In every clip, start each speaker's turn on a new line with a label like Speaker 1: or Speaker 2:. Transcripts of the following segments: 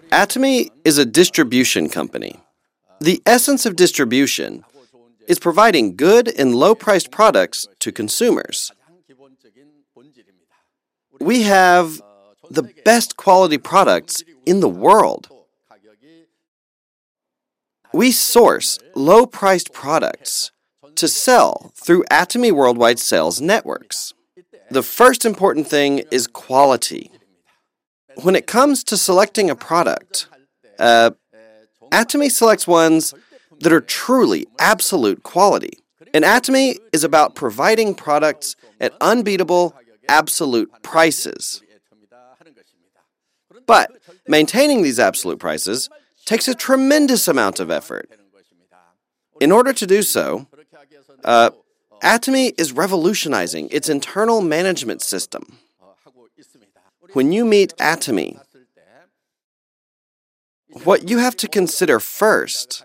Speaker 1: Atomy is a distribution company. The essence of distribution is providing good and low-priced products to consumers. We have the best quality products in the world. We source low-priced products to sell through Atomy worldwide sales networks. The first important thing is quality. When it comes to selecting a product, Atomy selects ones that are truly absolute quality. And Atomy is about providing products at unbeatable, absolute prices. But maintaining these absolute prices takes a tremendous amount of effort. In order to do so, Atomy is revolutionizing its internal management system. When you meet Atomy, what you have to consider first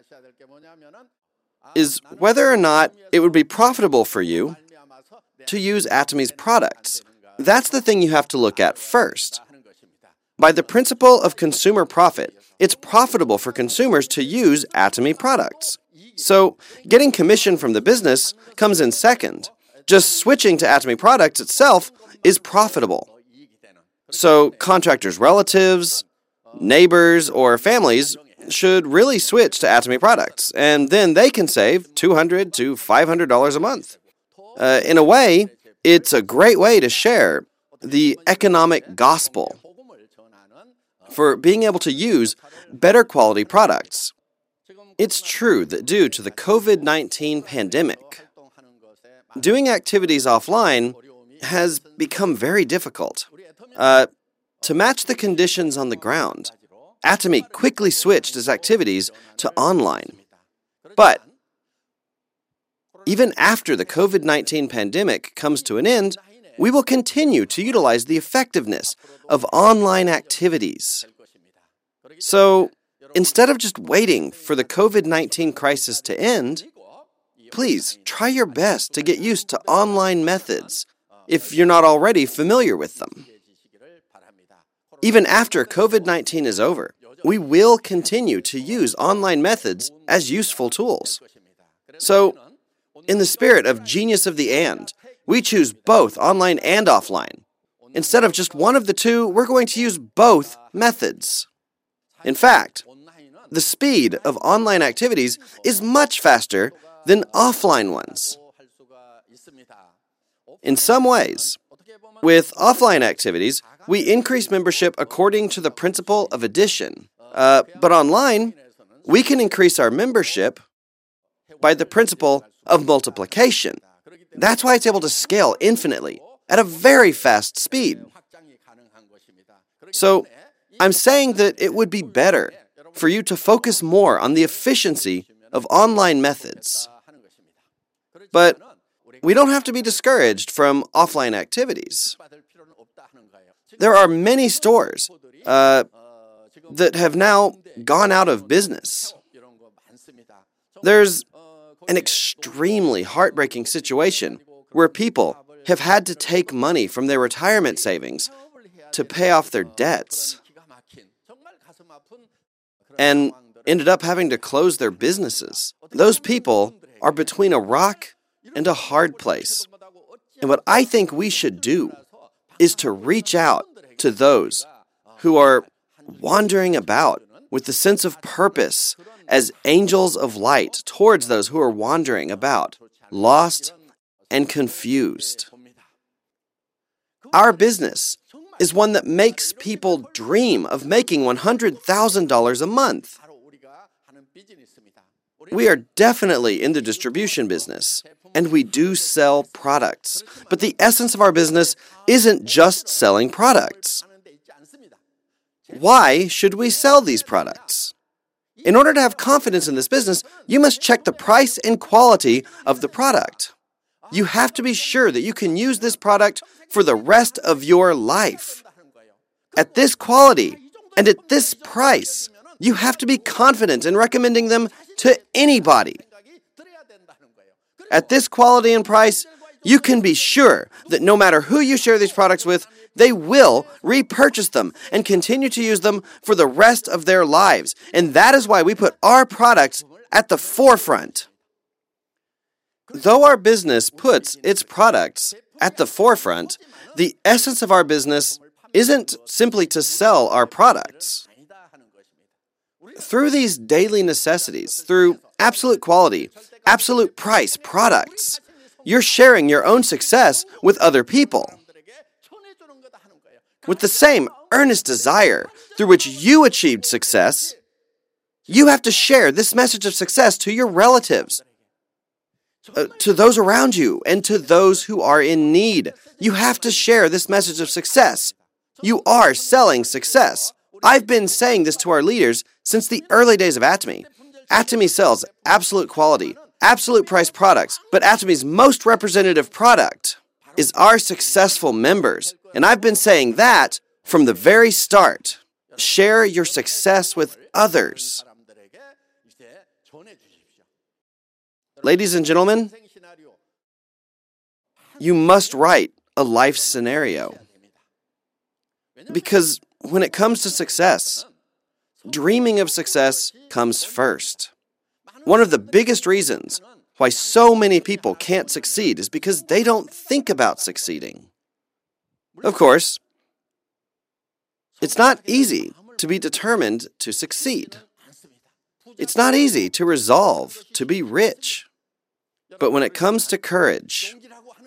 Speaker 1: is whether or not it would be profitable for you to use Atomy's products. That's the thing you have to look at first. By the principle of consumer profit, it's profitable for consumers to use Atomy products. So, getting commission from the business comes in second. Just switching to Atomy products itself is profitable. So, contractors' relatives, neighbors, or families should really switch to Atomy products, and then they can save $200 to $500 a month. In a way, it's a great way to share the economic gospel for being able to use better quality products. It's true that due to the COVID-19 pandemic, doing activities offline has become very difficult. To match the conditions on the ground, Atomy quickly switched its activities to online. But even after the COVID-19 pandemic comes to an end, we will continue to utilize the effectiveness of online activities. So, instead of just waiting for the COVID-19 crisis to end, please try your best to get used to online methods if you're not already familiar with them. Even after COVID-19 is over, we will continue to use online methods as useful tools. So, in the spirit of genius of the and, we choose both online and offline. Instead of just one of the two, we're going to use both methods. In fact, the speed of online activities is much faster than offline ones. In some ways, with offline activities, we increase membership according to the principle of addition. But online, we can increase our membership by the principle of multiplication. That's why it's able to scale infinitely at a very fast speed. So, I'm saying that it would be better for you to focus more on the efficiency of online methods. But we don't have to be discouraged from offline activities. There are many stores that have now gone out of business. There's an extremely heartbreaking situation where people have had to take money from their retirement savings to pay off their debts and ended up having to close their businesses. Those people are between a rock and a hard place. And what I think we should do is to reach out to those who are wandering about with the sense of purpose as angels of light towards those who are wandering about, lost and confused. Our business is one that makes people dream of making $100,000 a month. We are definitely in the distribution business, and we do sell products. But the essence of our business isn't just selling products. Why should we sell these products? In order to have confidence in this business, you must check the price and quality of the product. You have to be sure that you can use this product for the rest of your life. At this quality and at this price, you have to be confident in recommending them to anybody. At this quality and price, you can be sure that no matter who you share these products with, they will repurchase them and continue to use them for the rest of their lives. And that is why we put our products at the forefront. Though our business puts its products at the forefront, the essence of our business isn't simply to sell our products. Through these daily necessities, through absolute quality, absolute price products, you're sharing your own success with other people. With the same earnest desire through which you achieved success, you have to share this message of success to your relatives, to those around you, and to those who are in need. You have to share this message of success. You are selling success. I've been saying this to our leaders since the early days of Atomy. Atomy sells absolute quality, absolute price products, but Atomy's most representative product is our successful members. And I've been saying that from the very start. Share your success with others. Ladies and gentlemen, you must write a life scenario. Because when it comes to success, dreaming of success comes first. One of the biggest reasons why so many people can't succeed is because they don't think about succeeding. Of course, it's not easy to be determined to succeed. It's not easy to resolve to be rich. But when it comes to courage,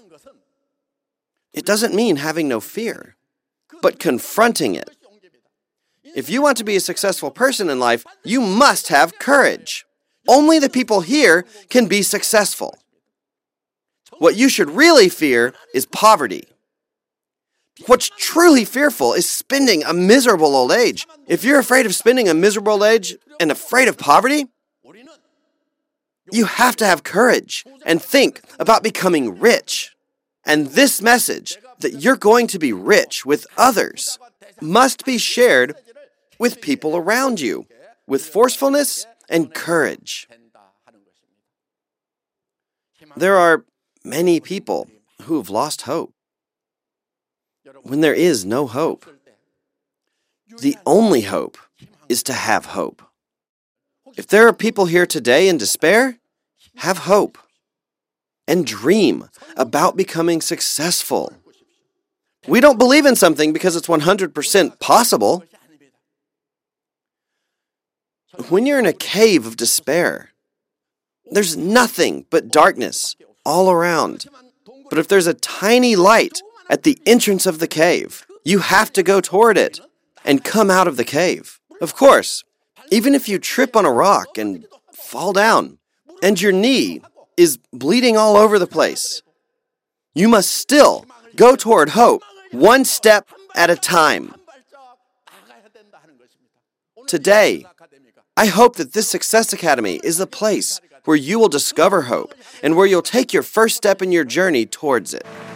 Speaker 1: it doesn't mean having no fear, but confronting it. If you want to be a successful person in life, you must have courage. Only the people here can be successful. What you should really fear is poverty. What's truly fearful is spending a miserable old age. If you're afraid of spending a miserable old age and afraid of poverty, you have to have courage and think about becoming rich. And this message that you're going to be rich with others must be shared with people around you with forcefulness and courage. There are many people who have lost hope. When there is no hope, the only hope is to have hope. If there are people here today in despair, have hope and dream about becoming successful. We don't believe in something because it's 100% possible. When you're in a cave of despair, there's nothing but darkness all around. But if there's a tiny light at the entrance of the cave, you have to go toward it and come out of the cave. Of course, even if you trip on a rock and fall down, and your knee is bleeding all over the place, you must still go toward hope, one step at a time. Today, I hope that this Success Academy is the place where you will discover hope and where you'll take your first step in your journey towards it.